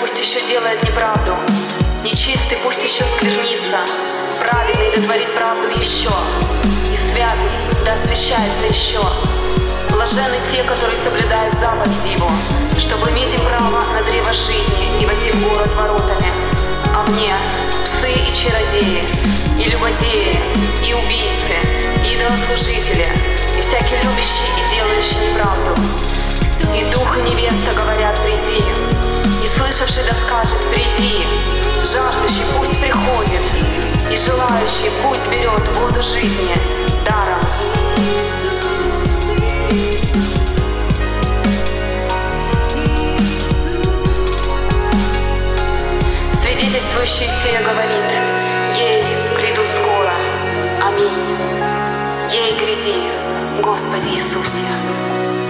пусть еще делает неправду, нечистый пусть еще сквернится, праведный да творит правду еще, и святый да освящается еще. Блаженны те, которые соблюдают заповеди Его, чтобы иметь им право на древо жизни и войти в город воротами. А мне псы и чародеи, и любодеи, и убийцы, и идолослужители, и всякий любящий и делающий неправду. И дух и невеста говорят: приди, и слышавший да скажет: приди, жаждущий пусть приходит, и желающий пусть берет воду жизни даром. Свидетельствующий сие говорит: ей гряду скоро. Аминь. Ей гряди, Господи Иисусе.